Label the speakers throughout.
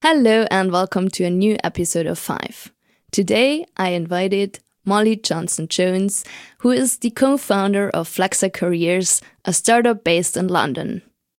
Speaker 1: Hello and welcome to a new episode of 5. Today I invited Molly Johnson-Jones, who is the co-founder of Flexa Careers, a startup based in London.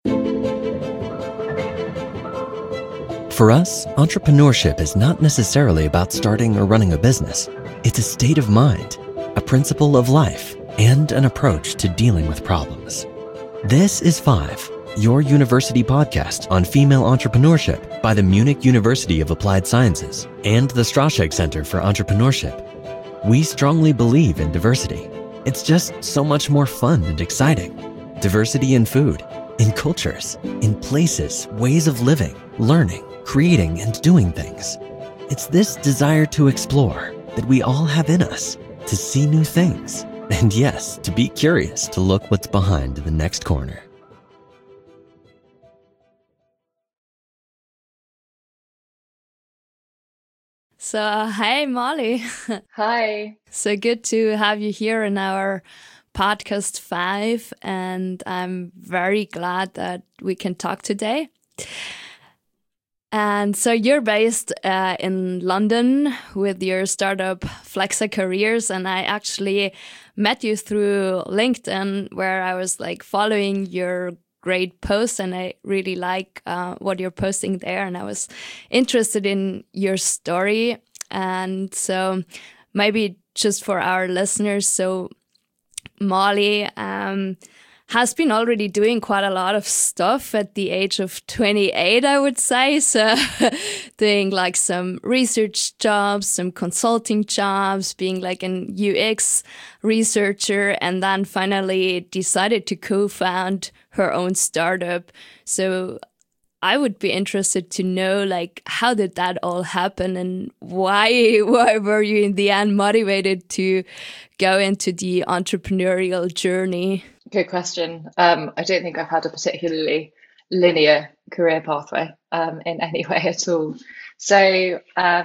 Speaker 2: For us, entrepreneurship is not necessarily about starting or running a business. It's a state of mind, a principle of life, and an approach to dealing with problems. This is 5, your university podcast on female entrepreneurship by the Munich University of Applied Sciences and the Straschek Center for Entrepreneurship. We strongly believe in diversity. It's just so much more fun and exciting. Diversity in food, in cultures, in places, ways of living, learning, creating, and doing things. It's this desire to explore that we all have in us, to see new things, and yes, to be curious to look what's behind the next corner.
Speaker 1: So, hi Molly.
Speaker 3: Hi.
Speaker 1: So good to have you here in our podcast 5, and I'm very glad that we can talk today. And so you're based in London with your startup Flexa Careers, and I actually met you through LinkedIn, where I was following your great posts, and I really like what you're posting there, and I was interested in your story. And so maybe just for our listeners, so Molly has been already doing quite a lot of stuff at the age of 28, I would say. So doing some research jobs, some consulting jobs, being an UX researcher, and then finally decided to co-found her own startup. So I would be interested to know, how did that all happen, and why were you in the end motivated to go into the entrepreneurial journey?
Speaker 3: Good question. I don't think I've had a particularly linear career pathway in any way at all. So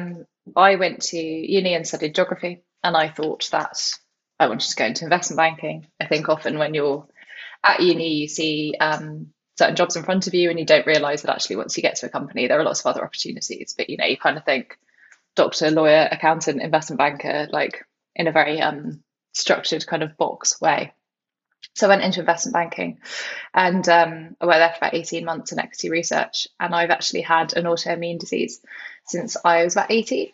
Speaker 3: I went to uni and studied geography, and I thought that I wanted to go into investment banking. I think often when you're at uni, you see certain jobs in front of you, and you don't realise that actually once you get to a company, there are lots of other opportunities. But, you kind of think doctor, lawyer, accountant, investment banker, in a very structured kind of box way. So I went into investment banking, and I worked there for about 18 months in equity research. And I've actually had an autoimmune disease since I was about 18.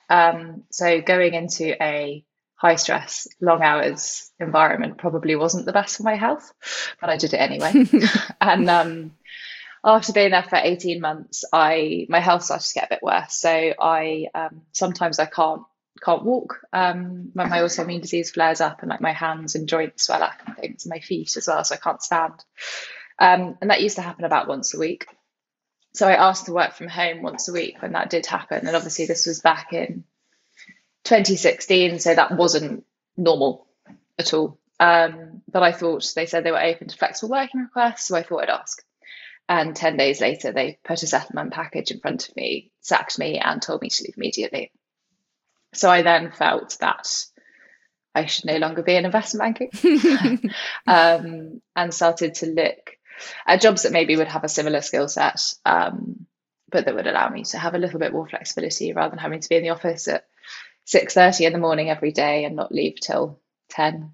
Speaker 3: So going into a high stress, long hours environment probably wasn't the best for my health, but I did it anyway. And after being there for 18 months, my health started to get a bit worse. So I sometimes I can't walk when my autoimmune disease flares up, and my hands and joints swell up and things, and my feet as well, so I can't stand. And that used to happen about once a week. So I asked to work from home once a week when that did happen. And obviously this was back in 2016, so that wasn't normal at all. But I thought, they said they were open to flexible working requests, so I thought I'd ask. And 10 days later, they put a settlement package in front of me, sacked me, and told me to leave immediately. So I then felt that I should no longer be in investment banking, and started to look at jobs that maybe would have a similar skill set, but that would allow me to have a little bit more flexibility rather than having to be in the office at 6:30 in the morning every day and not leave till 10.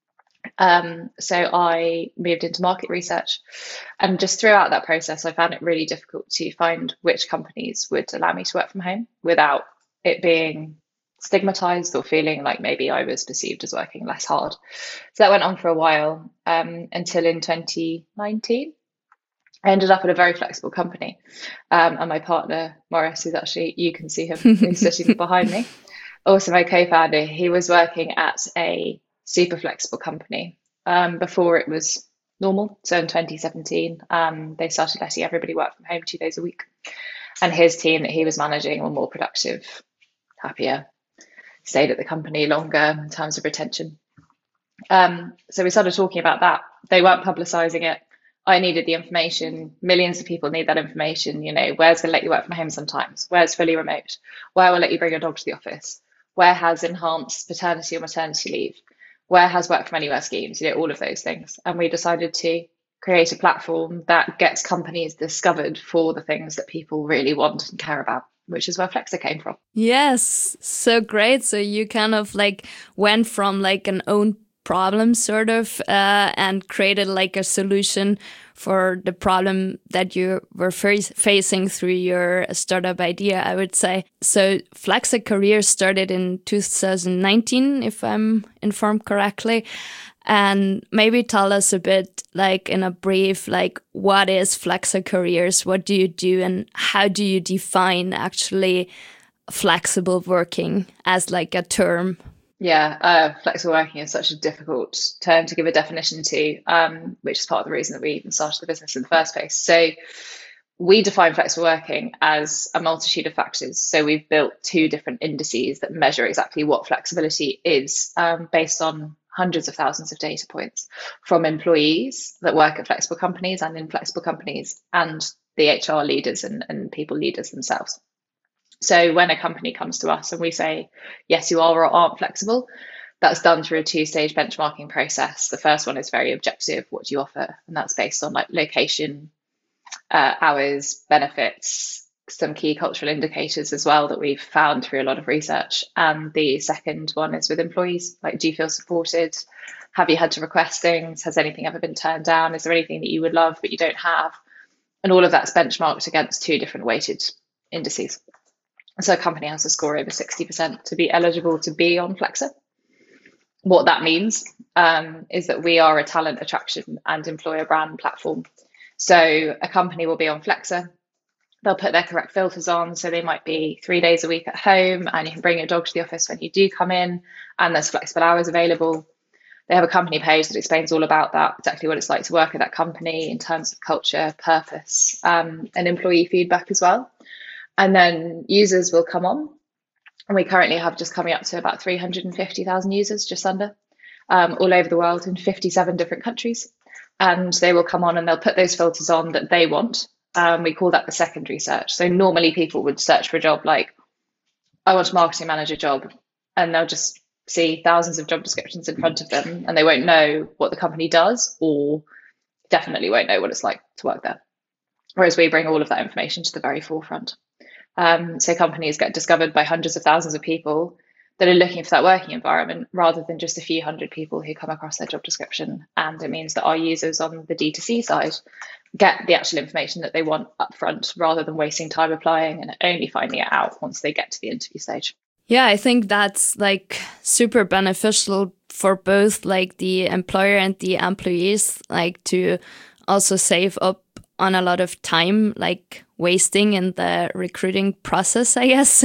Speaker 3: So I moved into market research, and just throughout that process, I found it really difficult to find which companies would allow me to work from home without it being stigmatized or feeling like maybe I was perceived as working less hard. So that went on for a while, until in 2019. I ended up at a very flexible company. And my partner, Morris, who's actually, you can see him, he's sitting behind me. Also my co-founder, he was working at a super flexible company before it was normal. So in 2017, they started letting everybody work from home 2 days a week. And his team that he was managing were more productive, happier, stayed at the company longer in terms of retention. So we started talking about that. They weren't publicizing it. I needed the information. Millions of people need that information. Where's going to let you work from home sometimes? Where's fully remote? Where will let you bring your dog to the office? Where has enhanced paternity or maternity leave? Where has work from anywhere schemes? All of those things. And we decided to create a platform that gets companies discovered for the things that people really want and care about, which is where Flexa came from.
Speaker 1: Yes, so great. So you kind of like went from like an own problem sort of and created like a solution for the problem that you were facing through your startup idea, I would say. So Flexa Career started in 2019, if I'm informed correctly. And maybe tell us a bit, like in a brief, like what is Flexa Careers? What do you do, and how do you define actually flexible working as like a term?
Speaker 3: Yeah, flexible working is such a difficult term to give a definition to, which is part of the reason that we even started the business in the first place. So we define flexible working as a multitude of factors. So we've built 2 different indices that measure exactly what flexibility is, based on hundreds of thousands of data points from employees that work at flexible companies and in flexible companies, and the HR leaders and people leaders themselves. So when a company comes to us and we say, yes, you are or aren't flexible, that's done through a 2-stage benchmarking process. The first one is very objective. What do you offer? And that's based on like location, hours, benefits, some key cultural indicators as well that we've found through a lot of research. And the second one is with employees, like, do you feel supported? Have you had to request things? Has anything ever been turned down? Is there anything that you would love but you don't have? And all of that's benchmarked against 2 different weighted indices. So a company has to score over 60% to be eligible to be on Flexa. What that means is that we are a talent attraction and employer brand platform. So a company will be on Flexa. They'll put their correct filters on. So they might be 3 days a week at home, and you can bring your dog to the office when you do come in, and there's flexible hours available. They have a company page that explains all about that, exactly what it's like to work at that company in terms of culture, purpose, and employee feedback as well. And then users will come on. And we currently have just coming up to about 350,000 users, just under, all over the world in 57 different countries. And they will come on and they'll put those filters on that they want. We call that the secondary search. So normally people would search for a job like, I want a marketing manager job, and they'll just see thousands of job descriptions in front of them, and they won't know what the company does, or definitely won't know what it's like to work there. Whereas we bring all of that information to the very forefront. So companies get discovered by hundreds of thousands of people that are looking for that working environment, rather than just a few hundred people who come across their job description. And it means that our users on the D2C side get the actual information that they want upfront, rather than wasting time applying and only finding it out once they get to the interview stage.
Speaker 1: Yeah, I think that's like super beneficial for both like the employer and the employees, like to also save up on a lot of time, like wasting in the recruiting process, I guess.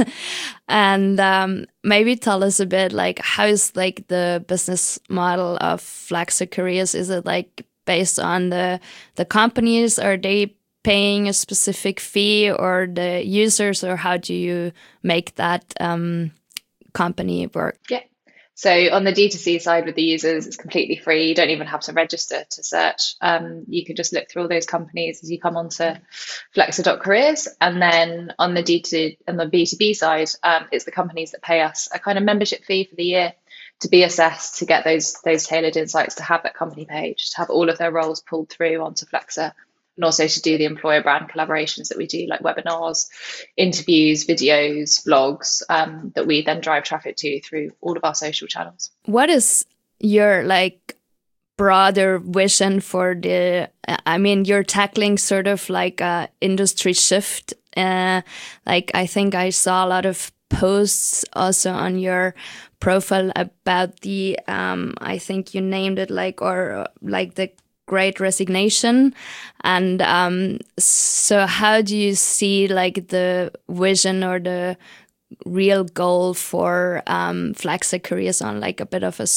Speaker 1: And maybe tell us a bit, like, how is like the business model of Flexa Careers? Is it like based on the companies? Are they paying a specific fee, or the users, or how do you make that company work?
Speaker 3: Yeah. So on the D2C side with the users, it's completely free. You don't even have to register to search. You can just look through all those companies as you come onto flexa.careers. And then on the B2B side, it's the companies that pay us a kind of membership fee for the year to be assessed, to get those tailored insights, to have that company page, to have all of their roles pulled through onto Flexa, and also to do the employer brand collaborations that we do, like webinars, interviews, videos, blogs, that we then drive traffic to through all of our social channels.
Speaker 1: What is your like broader vision for I mean, you're tackling sort of like a industry shift. Like, I think I saw a lot of posts also on your profile about the, I think you named it like the Great Resignation. And so how do you see like the vision or the real goal for Flexa Careers on like a bit of a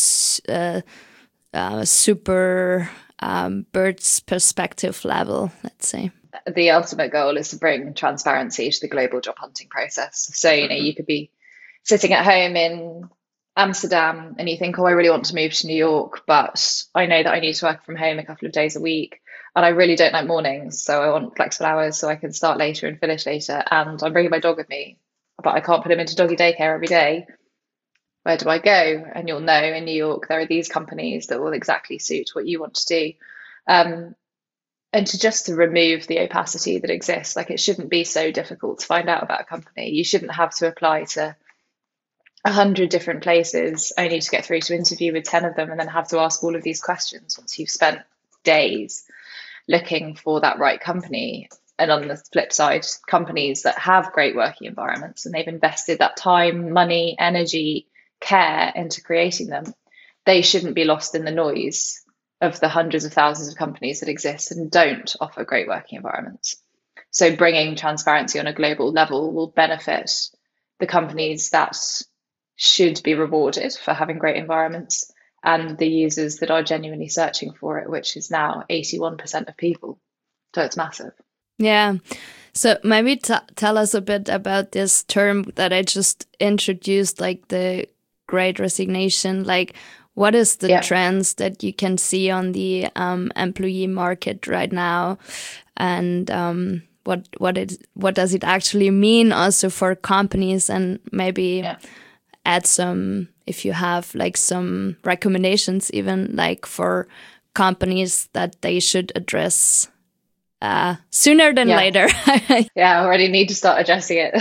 Speaker 1: super bird's perspective level, let's say?
Speaker 3: The ultimate goal is to bring transparency to the global job hunting process. So, you could be sitting at home in Amsterdam and you think, oh, I really want to move to New York, but I know that I need to work from home a couple of days a week, and I really don't like mornings, so I want flexible hours so I can start later and finish later, and I'm bringing my dog with me, but I can't put him into doggy daycare every day. Where do I go? And you'll know in New York there are these companies that will exactly suit what you want to do. and to remove the opacity that exists. Like, it shouldn't be so difficult to find out about a company. You shouldn't have to apply to 100 different places only to get through to interview with 10 of them, and then have to ask all of these questions once you've spent days looking for that right company. And on the flip side, companies that have great working environments and they've invested that time, money, energy, care into creating them, they shouldn't be lost in the noise of the hundreds of thousands of companies that exist and don't offer great working environments. So bringing transparency on a global level will benefit the companies that should be rewarded for having great environments, and the users that are genuinely searching for it, which is now 81% of people. So it's massive.
Speaker 1: Yeah. So maybe tell us a bit about this term that I just introduced, like the Great Resignation. Like, what is the trends that you can see on the employee market right now, and what does it actually mean also for companies, and maybe add some, if you have like some recommendations, even like for companies that they should address sooner than later.
Speaker 3: I already need to start addressing it.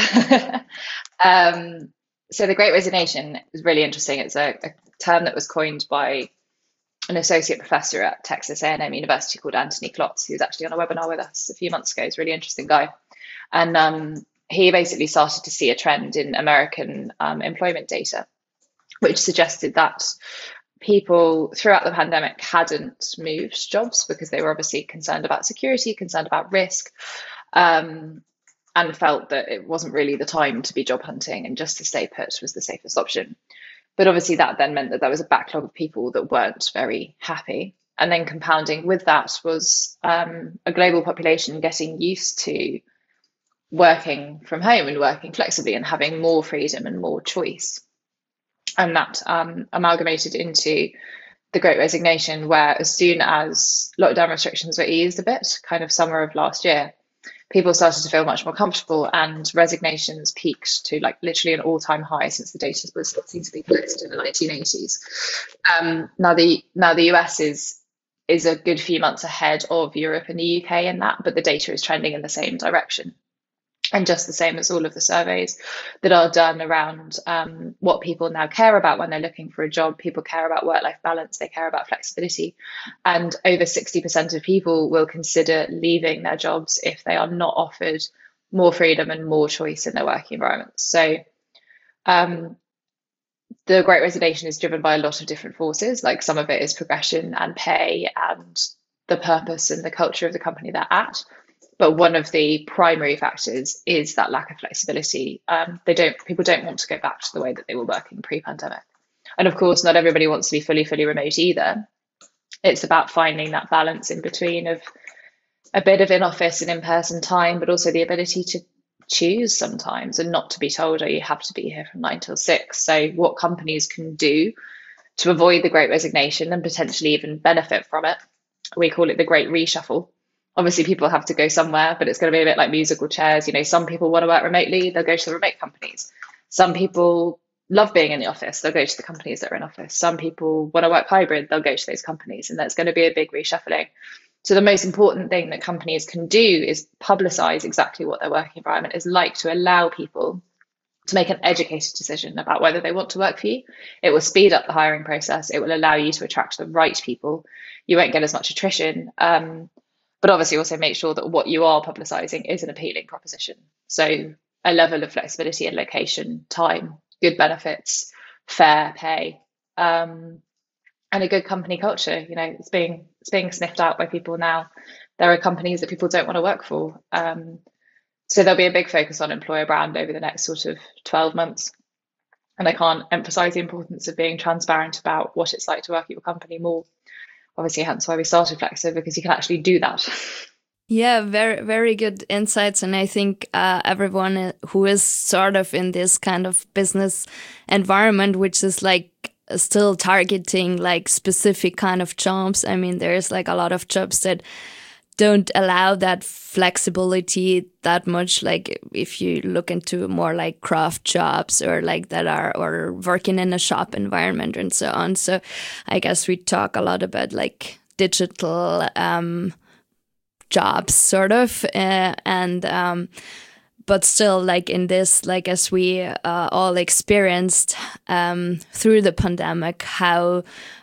Speaker 3: So the Great Resignation is really interesting. It's a term that was coined by an associate professor at Texas A&M University called Anthony Klotz, who was actually on a webinar with us a few months ago. He's a really interesting guy. And he basically started to see a trend in American employment data, which suggested that people throughout the pandemic hadn't moved jobs because they were obviously concerned about security, concerned about risk, and felt that it wasn't really the time to be job hunting, and just to stay put was the safest option. But obviously that then meant that there was a backlog of people that weren't very happy. And then compounding with that was a global population getting used to working from home and working flexibly and having more freedom and more choice. And that amalgamated into the Great Resignation, where as soon as lockdown restrictions were eased a bit, kind of summer of last year, people started to feel much more comfortable, and resignations peaked to like literally an all-time high since the data was starting to be collected in the 1980s. Now the US is a good few months ahead of Europe and the UK in that, but the data is trending in the same direction. And just the same as all of the surveys that are done around what people now care about when they're looking for a job. People care about work-life balance. They care about flexibility. And over 60% of people will consider leaving their jobs if they are not offered more freedom and more choice in their working environment. So the Great Resignation is driven by a lot of different forces. Like, some of it is progression and pay and the purpose and the culture of the company they're at. But one of the primary factors is that lack of flexibility. People don't want to go back to the way that they were working pre-pandemic. And of course, not everybody wants to be fully remote either. It's about finding that balance in between of a bit of in-office and in-person time, but also the ability to choose sometimes and not to be told, oh, you have to be here from 9 till 6. So what companies can do to avoid the Great Resignation and potentially even benefit from it, we call it the Great Reshuffle. Obviously, people have to go somewhere, but it's going to be a bit like musical chairs. You know, some people want to work remotely, they'll go to the remote companies. Some people love being in the office, they'll go to the companies that are in office. Some people want to work hybrid, they'll go to those companies, and that's going to be a big reshuffling. So the most important thing that companies can do is publicize exactly what their working environment is like, to allow people to make an educated decision about whether they want to work for you. It will speed up the hiring process. It will allow you to attract the right people. You won't get as much attrition. But obviously also make sure that what you are publicizing is an appealing proposition. So a level of flexibility and location, time, good benefits, fair pay, and a good company culture. You know, it's being sniffed out by people now. There are companies that people don't want to work for. So there'll be a big focus on employer brand over the next sort of 12 months. And I can't emphasize the importance of being transparent about what it's like to work at your company more. Obviously, hence why we started Flexo, because you can actually do that.
Speaker 1: Yeah, very, very good insights. And I think everyone who is sort of in this kind of business environment, which is like still targeting like specific kind of jobs. I mean, there's like a lot of jobs that don't allow that flexibility that much. Like if you look into more like craft jobs or like that are, or working in a shop environment and so on. So I guess we talk a lot about like digital jobs, sort of, and but still, like in this, like as we all experienced through the pandemic, how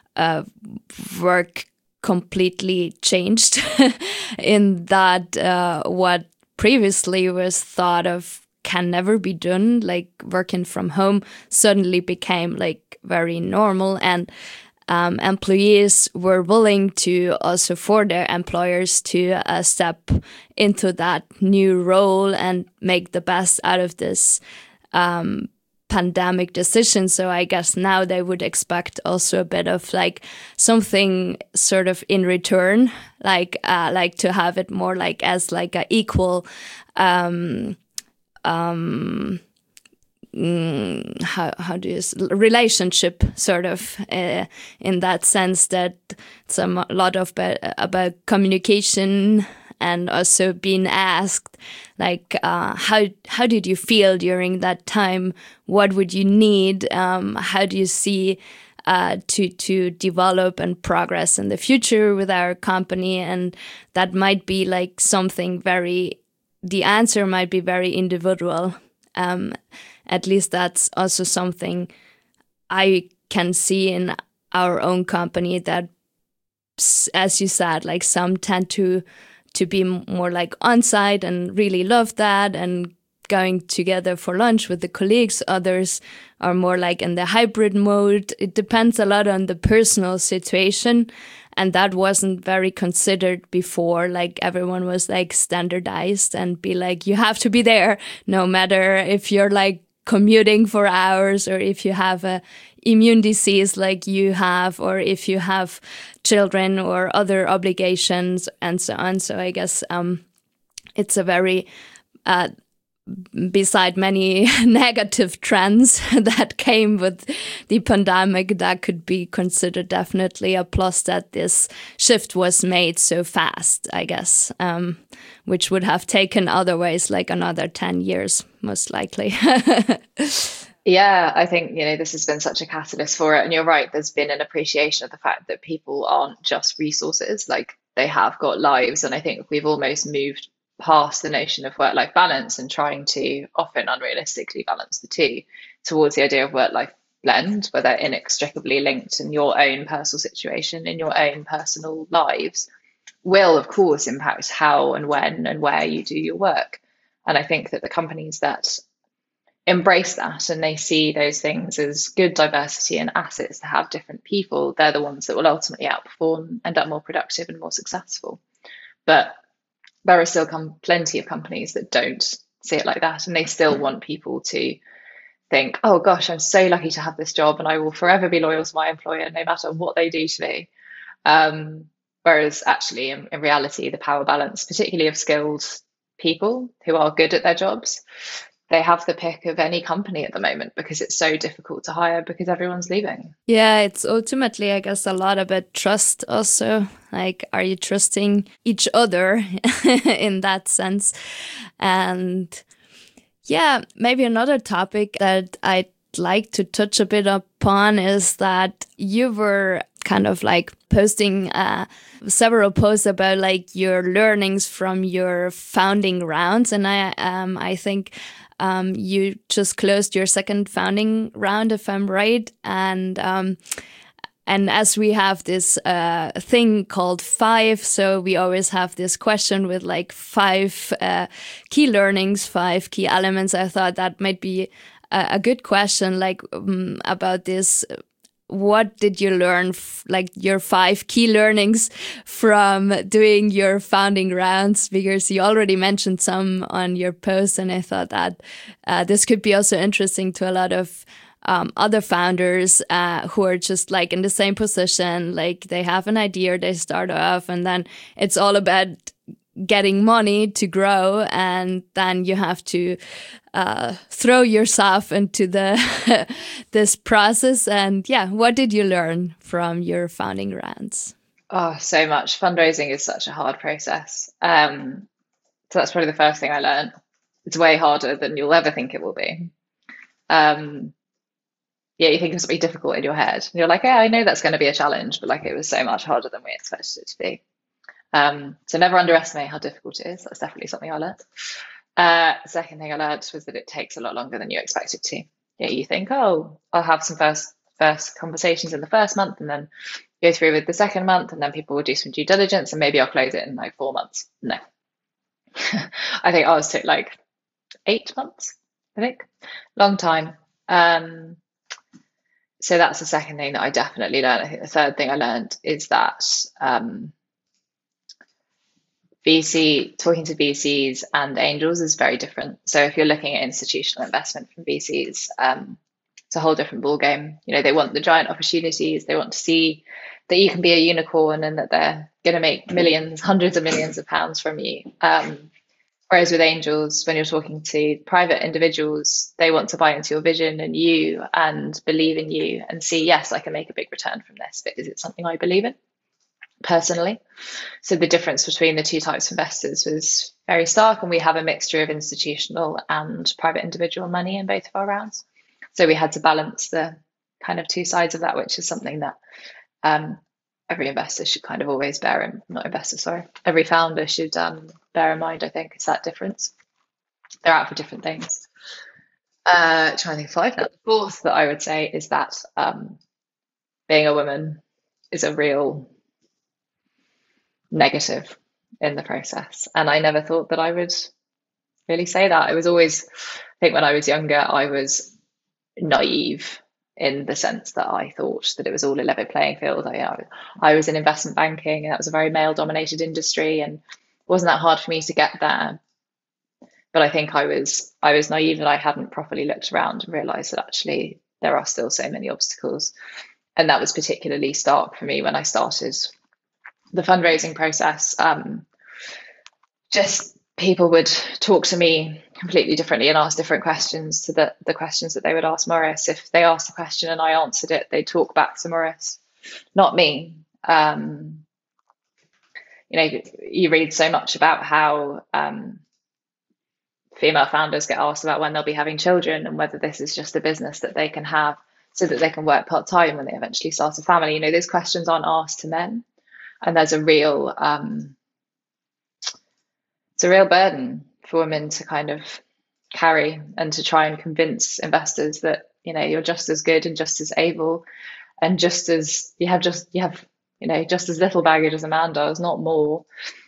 Speaker 1: work completely changed in that what previously was thought of can never be done, like working from home, suddenly became like very normal, and employees were willing to also for their employers to step into that new role and make the best out of this pandemic decision. So I guess now they would expect also a bit of like something sort of in return, like to have it more like as like a equal how do you relationship, sort of, in that sense that it's a lot of about communication, and also being asked like how did you feel during that time, what would you need, how do you see to develop and progress in the future with our company. And that might be like something the answer might be very individual. At least that's also something I can see in our own company, that, as you said, like some tend to be more like on-site and really love that and going together for lunch with the colleagues. Others are more like in the hybrid mode. It depends a lot on the personal situation. And that wasn't very considered before. Like everyone was like standardized and be like, you have to be there no matter if you're like commuting for hours, or if you have a immune disease like you have, or if you have children or other obligations and so on. So I guess it's a very beside many negative trends that came with the pandemic, that could be considered definitely a plus, that this shift was made so fast, I guess, which would have taken otherwise like another 10 years, most likely.
Speaker 3: Yeah, I think, this has been such a catalyst for it. And you're right, there's been an appreciation of the fact that people aren't just resources, like they have got lives. And I think we've almost moved past the notion of work-life balance and trying to often unrealistically balance the two towards the idea of work-life blend, where they're inextricably linked, in your own personal situation, in your own personal lives, will of course impact how and when and where you do your work. And I think that the companies that embrace that and they see those things as good diversity and assets to have different people, they're the ones that will ultimately outperform, end up more productive and more successful. But there are still plenty of companies that don't see it like that, and they still want people to think, oh gosh, I'm so lucky to have this job and I will forever be loyal to my employer no matter what they do to me. Whereas actually in reality, the power balance, particularly of skilled people who are good at their jobs, they have the pick of any company at the moment, because it's so difficult to hire because everyone's leaving.
Speaker 1: Yeah, it's ultimately, I guess, a lot about trust also. Like, are you trusting each other in that sense? And yeah, maybe another topic that I'd like to touch a bit upon is that you were kind of like posting several posts about like your learnings from your founding rounds. And I think you just closed your second founding round, if I'm right. And as we have this thing called 5, so we always have this question with like 5 key learnings, 5 key elements. I thought that might be a good question, like about this. What did you learn, like your 5 key learnings from doing your founding rounds? Because you already mentioned some on your post, and I thought that this could be also interesting to a lot of other founders who are just like in the same position. Like they have an idea, they start off, and then it's all about getting money to grow, and then you have to throw yourself into this process. And yeah, what did you learn from your founding rounds?
Speaker 3: Oh, so much. Fundraising is such a hard process. So that's probably the first thing I learned. It's way harder than you'll ever think it will be. Yeah, you think of something difficult in your head. And you're like, yeah, I know that's going to be a challenge, but like it was so much harder than we expected it to be. So never underestimate how difficult it is. That's definitely something I learned. Second thing I learned was that it takes a lot longer than you expect it to. Yeah, you think, oh, I'll have some first conversations in the first month and then go through with the second month, and then people will do some due diligence and maybe I'll close it in like 4 months. No. I think ours took like 8 months, I think. Long time. So that's the second thing that I definitely learned. I think the third thing I learned is that talking to VCs and angels is very different. So if you're looking at institutional investment from VCs, it's a whole different ballgame. You know, they want the giant opportunities. They want to see that you can be a unicorn and that they're going to make millions, hundreds of millions of pounds from you. Whereas with angels, when you're talking to private individuals, they want to buy into your vision and you and believe in you and see, yes, I can make a big return from this, but is it something I believe in personally? So the difference between the two types of investors was very stark, and we have a mixture of institutional and private individual money in both of our rounds. So we had to balance the kind of two sides of that, which is something that every investor should kind of always every founder should bear in mind, I think, is that difference. They're out for different things. Trying to think of 5 now. The fourth that I would say is that being a woman is a real negative in the process. And I never thought that I would really say that. It was always, I think when I was younger, I was naive in the sense that I thought that it was all a level playing field. I was in investment banking, and that was a very male dominated industry, and it wasn't that hard for me to get there. But I think I was naive, and I hadn't properly looked around and realized that actually there are still so many obstacles. And that was particularly stark for me when I started the fundraising process. Just people would talk to me completely differently and ask different questions to the questions that they would ask Maurice. If they asked a question and I answered it, they'd talk back to Maurice, not me. You know, you read so much about how female founders get asked about when they'll be having children and whether this is just a business that they can have so that they can work part-time when they eventually start a family. You know, those questions aren't asked to men. And there's a real, it's a real burden for women to kind of carry and to try and convince investors that, you know, you're just as good and just as able and just as you have, you know, just as little baggage as a man does, not more.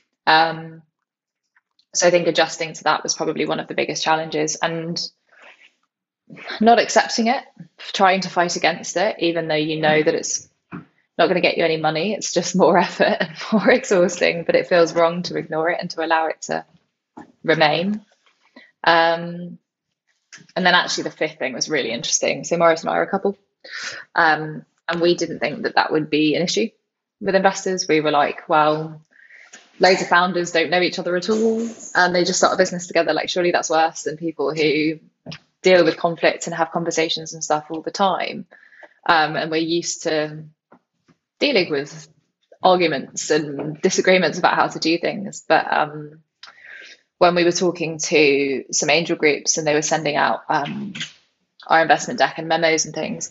Speaker 3: So I think adjusting to that was probably one of the biggest challenges, and not accepting it, trying to fight against it, even though you know that it's not going to get you any money. It's just more effort and more exhausting, but it feels wrong to ignore it and to allow it to remain. And then actually the fifth thing was really interesting. So Maurice and I are a couple, and we didn't think that that would be an issue with investors. We were like, well, loads of founders don't know each other at all, and they just start a business together. Like, surely that's worse than people who deal with conflict and have conversations and stuff all the time. And we're used to dealing with arguments and disagreements about how to do things. But when we were talking to some angel groups and they were sending out our investment deck and memos and things,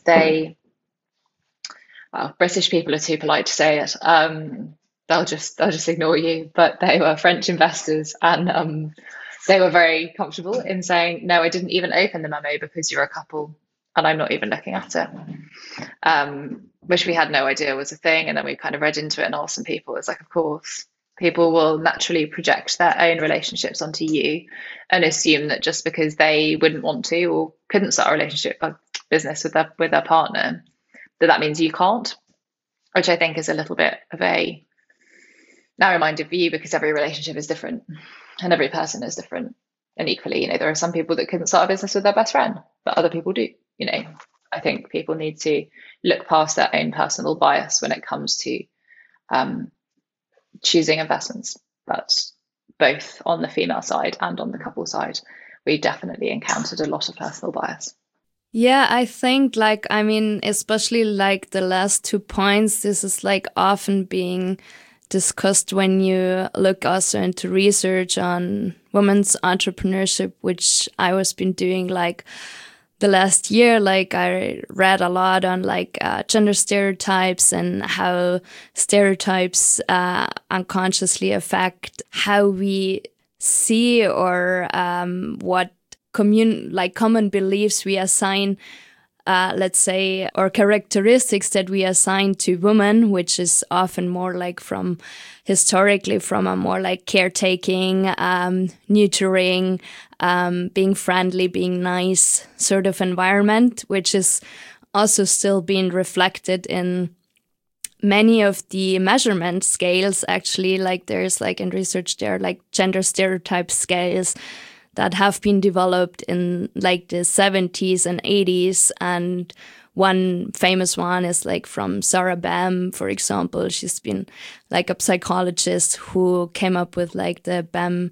Speaker 3: British people are too polite to say it. They'll just ignore you. But they were French investors, and they were very comfortable in saying, no, I didn't even open the memo because you're a couple and I'm not even looking at it. Which we had no idea was a thing. And then we kind of read into it and asked some people. It's like, of course, people will naturally project their own relationships onto you and assume that just because they wouldn't want to or couldn't start a business with their partner, that means you can't, which I think is a little bit of a narrow-minded view, because every relationship is different and every person is different. And equally, you know, there are some people that couldn't start a business with their best friend, but other people do. You know, I think people need to look past their own personal bias when it comes to choosing investments. But both on the female side and on the couple side, we definitely encountered a lot of personal bias.
Speaker 1: Yeah, I think especially like the last 2 points, this is like often being discussed when you look also into research on women's entrepreneurship, which I was been doing like the last year, like I read a lot on like gender stereotypes and how stereotypes unconsciously affect how we see or what common beliefs we assign, let's say, or characteristics that we assign to women, which is often more like historically from a more like caretaking, nurturing, being friendly, being nice sort of environment, which is also still being reflected in many of the measurement scales. Actually, like there's like in research there are like gender stereotype scales that have been developed in like the 70s and 80s. And one famous one is like from Sarah Bem, for example. She's been like a psychologist who came up with like the Bem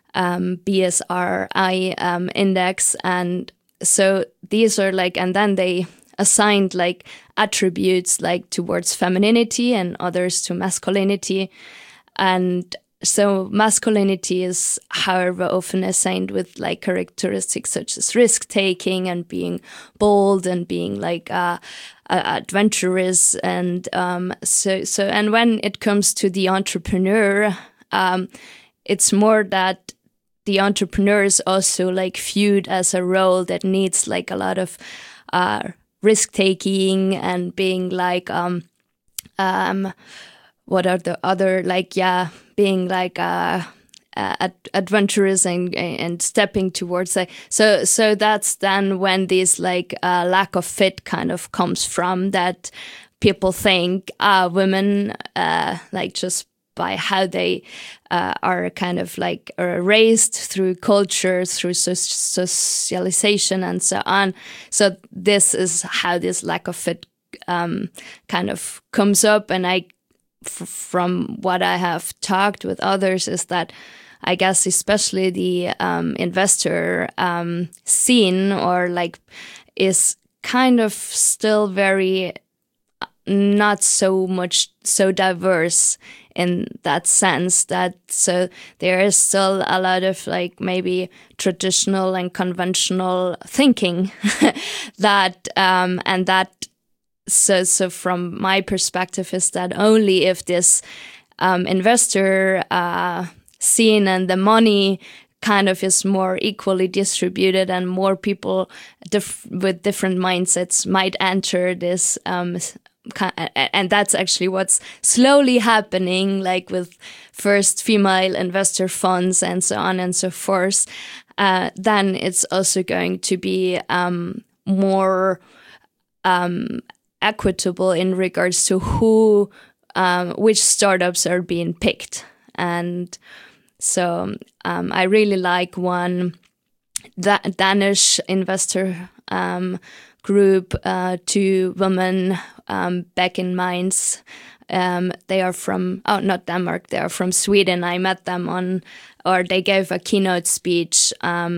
Speaker 1: BSRI index. And so these are like, and then they assigned like attributes like towards femininity and others to masculinity. And so masculinity is, however, often assigned with like characteristics such as risk-taking and being bold and being like adventurous. And and when it comes to the entrepreneur, it's more that the entrepreneur is also like viewed as a role that needs like a lot of risk-taking and being like what are the other like being like adventurous and stepping towards it. So that's then when this like lack of fit kind of comes from, that people think women like just by how they are kind of like raised through culture, through socialization and so on. So this is how this lack of fit kind of comes up. And from what I have talked with others is that I guess especially the investor scene or like is kind of still very not so much so diverse in that sense, that so there is still a lot of like maybe traditional and conventional thinking that and that so from my perspective is that only if this investor scene and the money kind of is more equally distributed and more people with different mindsets might enter this and that's actually what's slowly happening, like with first female investor funds and so on and so forth, then it's also going to be more equitable in regards to who which startups are being picked. And so I really like one Danish investor group, two women back in Mainz. They are from not Denmark, they are from Sweden. I met them they gave a keynote speech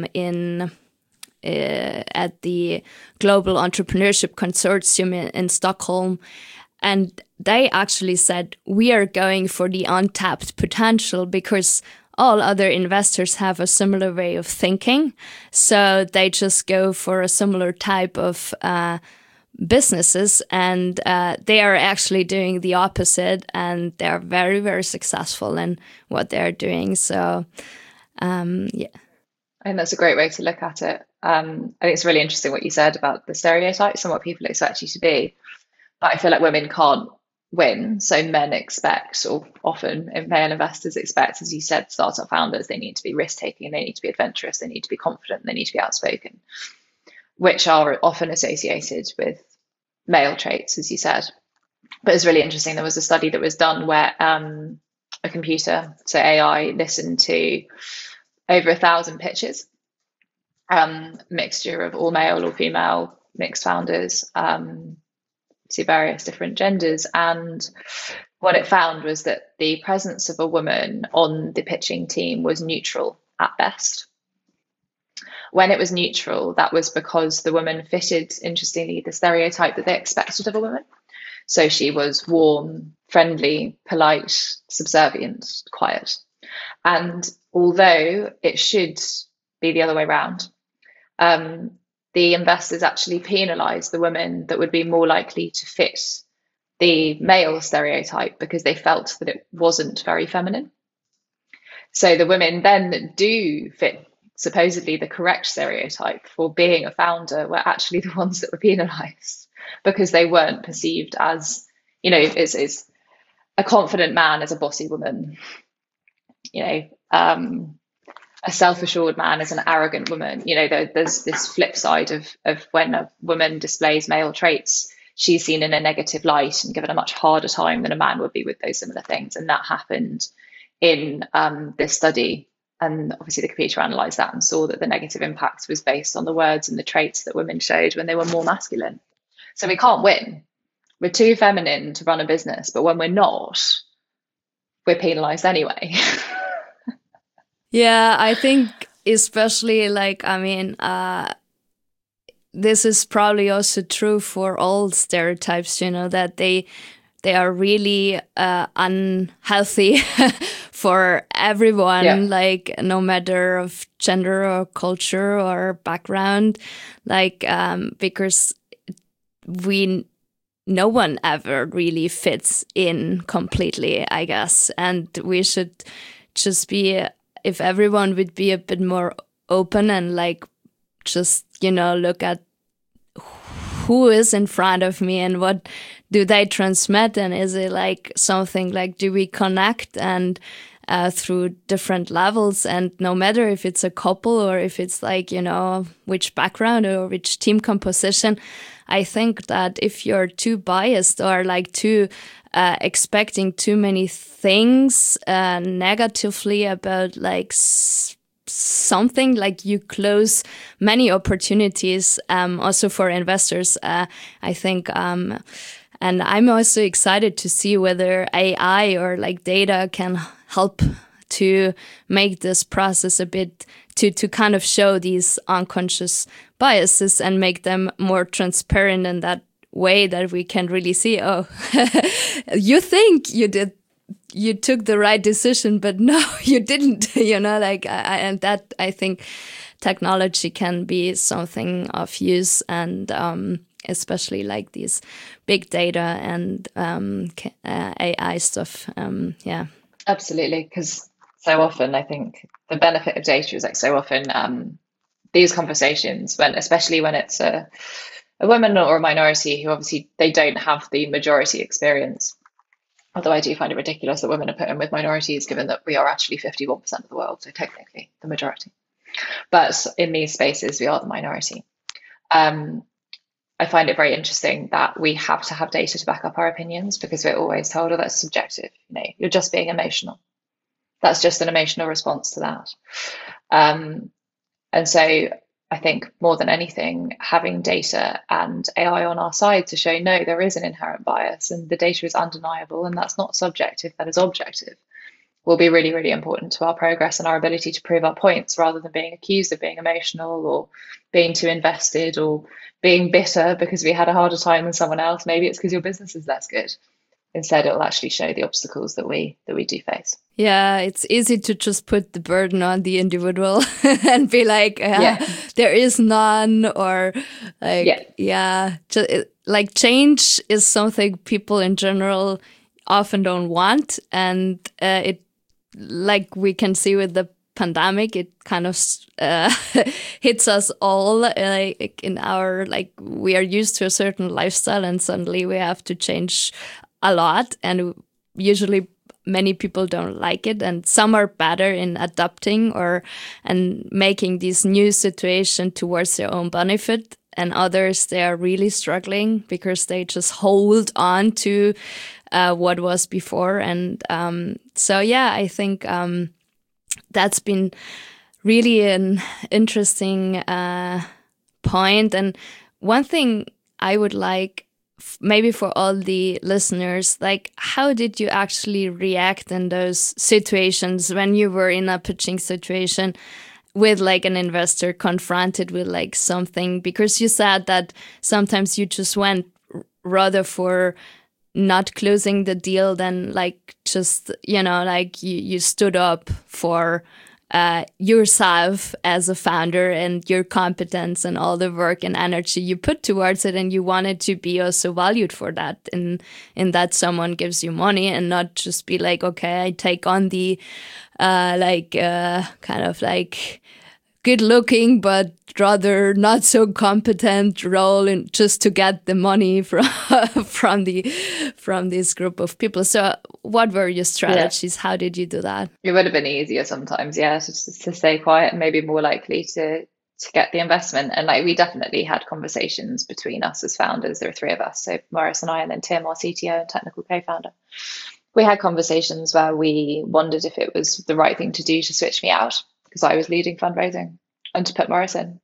Speaker 1: at the Global Entrepreneurship Consortium in Stockholm. And they actually said, we are going for the untapped potential because all other investors have a similar way of thinking. So they just go for a similar type of businesses, and they are actually doing the opposite, and they're very, very successful in what they're doing. So, yeah.
Speaker 3: I think that's a great way to look at it. I think it's really interesting what you said about the stereotypes and what people expect you to be. But I feel like women can't win. So men expect, or often male investors expect, as you said, startup founders, they need to be risk-taking, they need to be adventurous, they need to be confident, they need to be outspoken, which are often associated with male traits, as you said. But it's really interesting. There was a study that was done where a computer, so AI, listened to over 1,000 pitches, mixture of all male or female mixed founders, to various different genders. And what it found was that the presence of a woman on the pitching team was neutral at best. When it was neutral, that was because the woman fitted, interestingly, the stereotype that they expected of a woman. So she was warm, friendly, polite, subservient, quiet. And although it should be the other way around, the investors actually penalised the women that would be more likely to fit the male stereotype because they felt that it wasn't very feminine. So the women then that do fit supposedly the correct stereotype for being a founder were actually the ones that were penalised because they weren't perceived as, it's a confident man as a bossy woman, a self-assured man as an arrogant woman. There's this flip side of when a woman displays male traits, she's seen in a negative light and given a much harder time than a man would be with those similar things. And that happened in this study. And obviously the computer analysed that and saw that the negative impact was based on the words and the traits that women showed when they were more masculine. So we can't win. We're too feminine to run a business, but when we're not, we're penalised anyway.
Speaker 1: Yeah, I think especially this is probably also true for all stereotypes, that they are really unhealthy for everyone, no matter of gender or culture or background, because no one ever really fits in completely, I guess. And we should just be, if everyone would be a bit more open and just, look at who is in front of me and what do they transmit, and is it something do we connect and through different levels, and no matter if it's a couple or if it's which background or which team composition, I think that if you're too biased or too expecting too many things negatively about something, you close many opportunities also for investors, I think. And I'm also excited to see whether AI or data can help to make this process a bit to kind of show these unconscious biases and make them more transparent in that way that we can really see, oh, you think you took the right decision, but no, you didn't, and that I think technology can be something of use, and especially these big data and AI stuff. Yeah.
Speaker 3: Absolutely, because so often I think the benefit of data is so often these conversations, especially when it's a woman or a minority who obviously they don't have the majority experience. Although I do find it ridiculous that women are put in with minorities, given that we are actually 51% of the world, so technically the majority. But in these spaces, we are the minority. I find it very interesting that we have to have data to back up our opinions, because we're always told, oh, that's subjective. You're just being emotional. That's just an emotional response to that. And so I think more than anything, having data and AI on our side to show, no, there is an inherent bias and the data is undeniable, and that's not subjective, that is objective, will be really, really important to our progress and our ability to prove our points, rather than being accused of being emotional or being too invested or being bitter because we had a harder time than someone else. Maybe it's because your business is less good. Instead, it will actually show the obstacles that we do face.
Speaker 1: Yeah, it's easy to just put the burden on the individual and be there is none, or change is something people in general often don't want, and it, we can see with the pandemic, it kind of hits us all in our we are used to a certain lifestyle, and suddenly we have to change a lot, and usually many people don't like it, and some are better in adapting and making this new situation towards their own benefit, and others, they are really struggling because they just hold on to what was before. And so yeah, I think that's been really an interesting point. And one thing I would like, maybe for all the listeners, how did you actually react in those situations when you were in a pitching situation with an investor confronted with something? Because you said that sometimes you just went rather for not closing the deal than just you stood up for yourself as a founder and your competence and all the work and energy you put towards it, and you wanted to be also valued for that, in that someone gives you money and not just be like, okay, I take on the kind of like good looking but rather not so competent role, and just to get the money from this group of people. So what were your strategies? How did you do that?
Speaker 3: It would have been easier sometimes, to stay quiet and maybe more likely to get the investment. And like, we definitely had conversations between us as founders. There were three of us, so Maurice and I, and then Tim, our CTO and technical co-founder. We had conversations where we wondered if it was the right thing to do to switch me out, because I was leading fundraising, and to put Maurice in.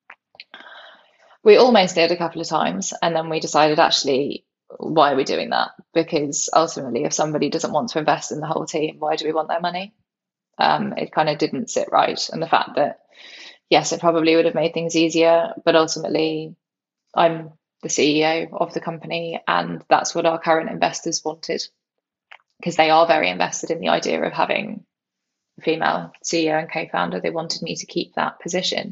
Speaker 3: We almost did a couple of times, and then we decided, actually, why are we doing that? Because ultimately, if somebody doesn't want to invest in the whole team, why do we want their money? It kind of didn't sit right. And the fact that, yes, it probably would have made things easier, but ultimately, I'm the CEO of the company, and that's what our current investors wanted, because they are very invested in the idea of having a female CEO and co-founder. They wanted me to keep that position.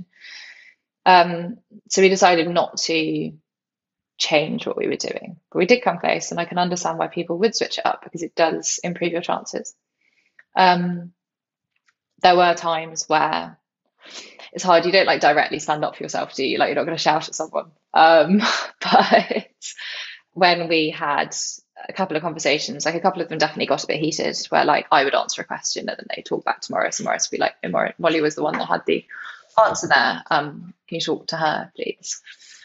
Speaker 3: So we decided not to change what we were doing, but we did come close, and I can understand why people would switch it up, because it does improve your chances. There were times where it's hard. You don't like directly stand up for yourself, do you? Like, you're not going to shout at someone. But when we had a couple of conversations, like a couple of them definitely got a bit heated, where like I would answer a question and then they talk back to Maurice, and Maurice would be like, Molly was the one that had the answer there. Can you talk to her, please?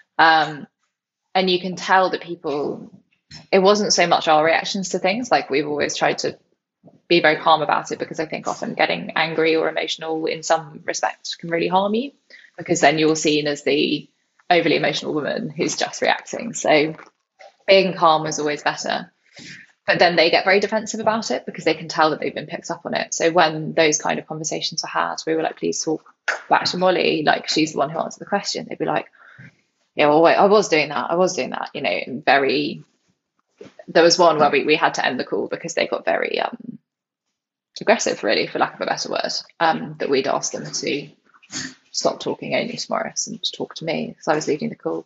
Speaker 3: And you can tell that people, it wasn't so much our reactions to things. Like, we've always tried to be very calm about it, because I think often getting angry or emotional in some respects can really harm you, because then you're seen as the overly emotional woman who's just reacting. So being calm is always better. But then they get very defensive about it, because they can tell that they've been picked up on it. So when those kind of conversations were had, we were like, please talk back to Molly. Like, she's the one who answered the question. They'd be like, yeah, well, wait, I was doing that, you know, there was one where we had to end the call because they got very aggressive, really, for lack of a better word, that we'd asked them to stop talking only to Maurice and to talk to me, because I was leading the call.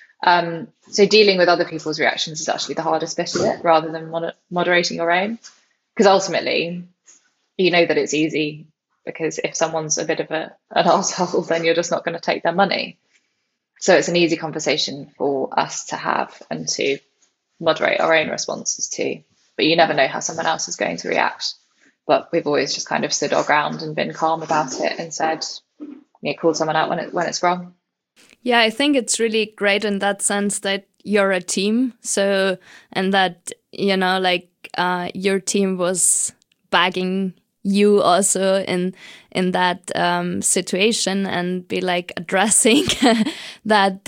Speaker 3: So dealing with other people's reactions is actually the hardest bit of it, rather than moderating your own, because ultimately, you know that it's easy, because if someone's a bit of an asshole, then you're just not going to take their money. So it's an easy conversation for us to have and to moderate our own responses to. But you never know how someone else is going to react. But we've always just kind of stood our ground and been calm about it and said, called someone out when it's wrong.
Speaker 1: Yeah, I think it's really great in that sense that you're a team. So, and that, your team was backing you also in that situation, and be like addressing that,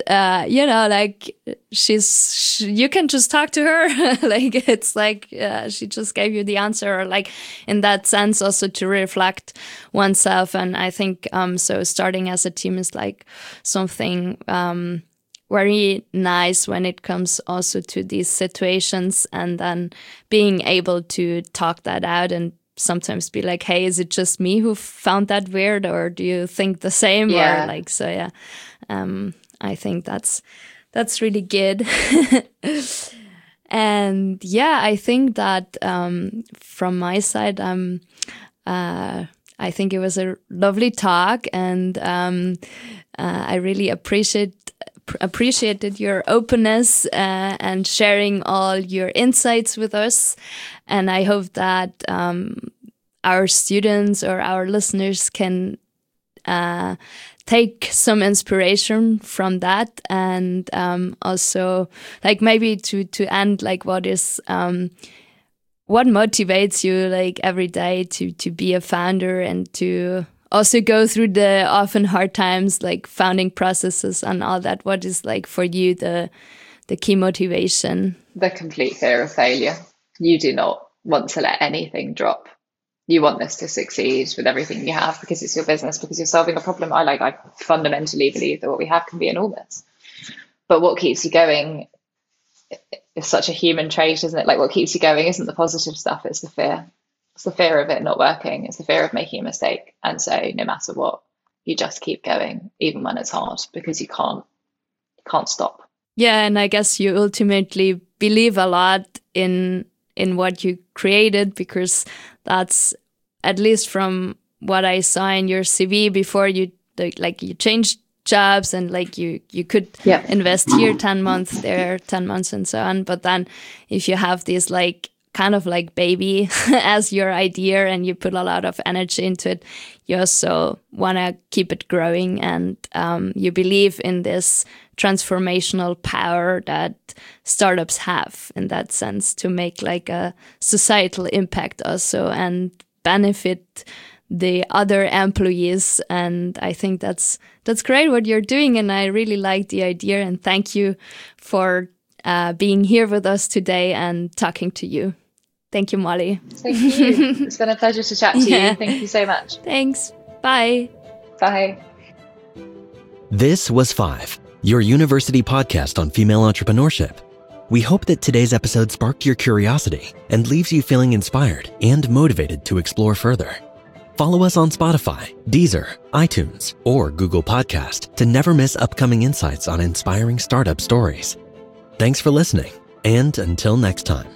Speaker 1: you can just talk to her. Like, it's like she just gave you the answer, or like in that sense also to reflect oneself. And I think so starting as a team is like something very nice when it comes also to these situations, and then being able to talk that out and sometimes be like, hey, is it just me who found that weird, or do you think the same?
Speaker 3: Yeah.
Speaker 1: Or like, so yeah, I think that's really good. And yeah, I think that from my side, I think it was a lovely talk, and I really appreciated your openness and sharing all your insights with us. And I hope that our students or our listeners can take some inspiration from that, and also like maybe to end, like what motivates you like every day to be a founder, and to also go through the often hard times, like founding processes and all that. What is like for you the key motivation?
Speaker 3: The complete fear of failure. You do not want to let anything drop. You want this to succeed with everything you have, because it's your business, because you're solving a problem. I fundamentally believe that what we have can be enormous. But what keeps you going is such a human trait, isn't it? Like, what keeps you going isn't the positive stuff, it's the fear. It's the fear of it not working. It's the fear of making a mistake. And so no matter what, you just keep going, even when it's hard, because you can't stop.
Speaker 1: Yeah, and I guess you ultimately believe a lot in what you created, because that's, at least from what I saw in your CV before, you you changed jobs and you could invest here 10 months, there 10 months, and so on. But then if you have this kind of baby as your idea and you put a lot of energy into it, you also want to keep it growing, and you believe in this transformational power that startups have in that sense, to make a societal impact also and benefit the other employees. And I think that's great what you're doing, and I really like the idea, and thank you for being here with us today and talking to you. Thank you, Molly.
Speaker 3: Thank you. It's been a pleasure to chat to you. Thank you so much.
Speaker 1: Thanks. Bye.
Speaker 3: Bye.
Speaker 2: This was 5, your university podcast on female entrepreneurship. We hope that today's episode sparked your curiosity and leaves you feeling inspired and motivated to explore further. Follow us on Spotify, Deezer, iTunes, or Google Podcast to never miss upcoming insights on inspiring startup stories. Thanks for listening, and until next time.